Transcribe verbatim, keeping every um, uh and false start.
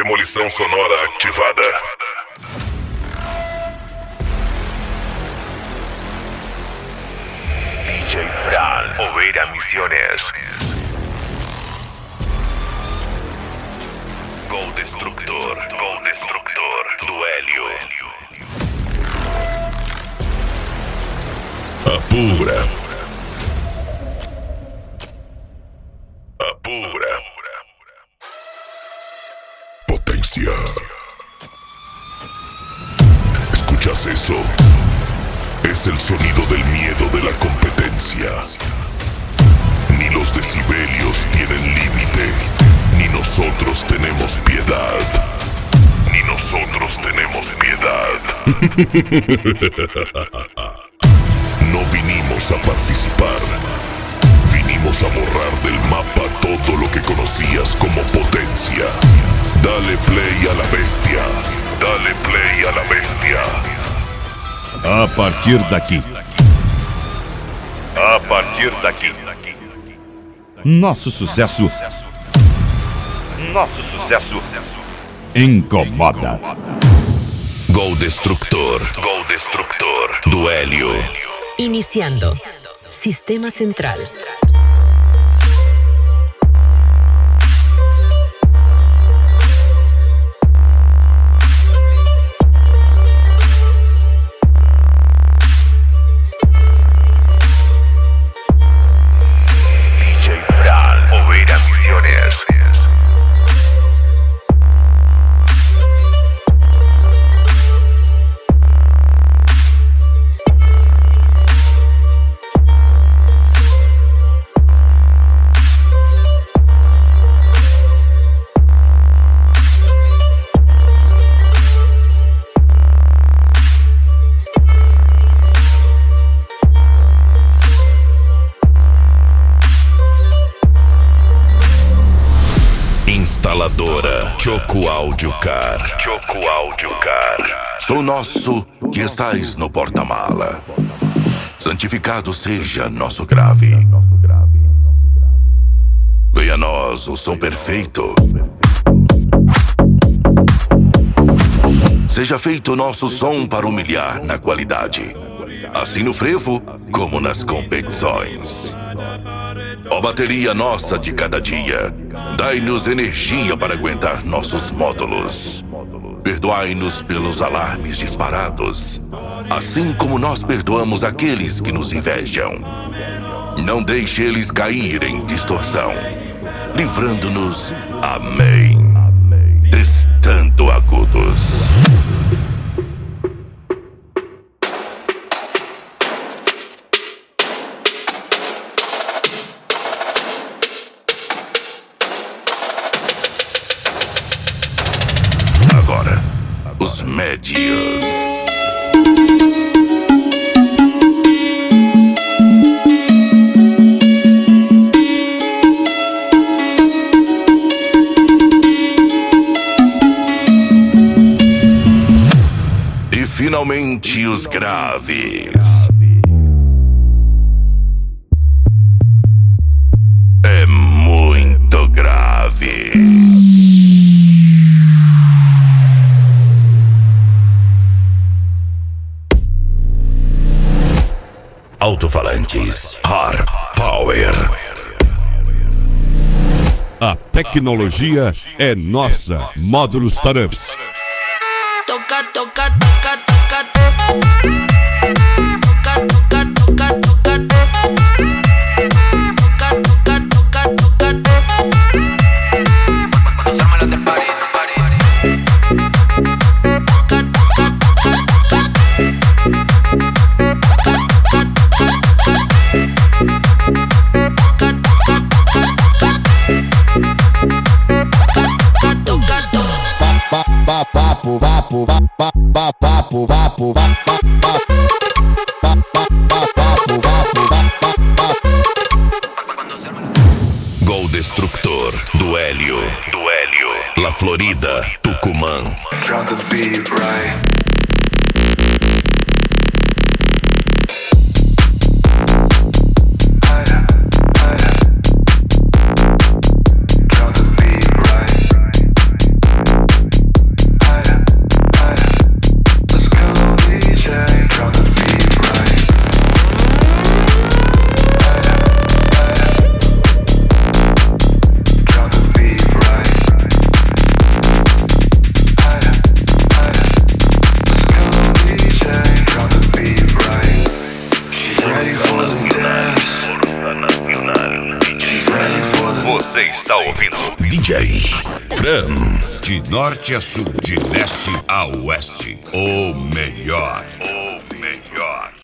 Demolição sonora ativada. D J Fran, Oveira Misiones. Gol Destructor, Gol Destructor, Duélio. Apura. Apura. Potencia. ¿Escuchas eso? Es el sonido del miedo de la competencia. Ni los decibelios tienen límite, ni nosotros tenemos piedad. Ni nosotros tenemos piedad. No vinimos a participar. Vinimos a borrar del mapa todo lo que conocías como potencia. Dale play a la bestia. Dale play a la bestia. A partir daqui. A partir daqui. Nosso sucesso. Nosso sucesso. Incomoda. Gol Destructor. Gol Destructor. Duélio. Iniciando. Sistema central. Instaladora Choco Audio Car. Choco Audio Car. Sou nosso que estais no porta-mala. Santificado seja nosso grave. Venha a nós o som perfeito. Seja feito o nosso som para humilhar na qualidade, assim no frevo como nas competições. Ó bateria nossa de cada dia, dai-nos energia para aguentar nossos módulos. Perdoai-nos pelos alarmes disparados, assim como nós perdoamos aqueles que nos invejam. Não deixe eles cair em distorção, livrando-nos, amém, testando agudos. Agora, os médios. E finalmente os graves. É muito grave. Alto-falantes Hard Power. A tecnologia é nossa. Módulos Startups. Toca, toca, toca, toca. Toca, toca, toca, toca. Toca, toca, toca, toca. Cuando se arma la del party, party. Toca, toca, toca, toca. Vapo, vapo, vapo, vapo, vapo, Gol Destructor, Duélio, Duélio, La Florida, Tucumã. Drop the beat right. Drop the beat right. Você está ouvindo D J Fran. De norte a sul, de leste a oeste, o melhor.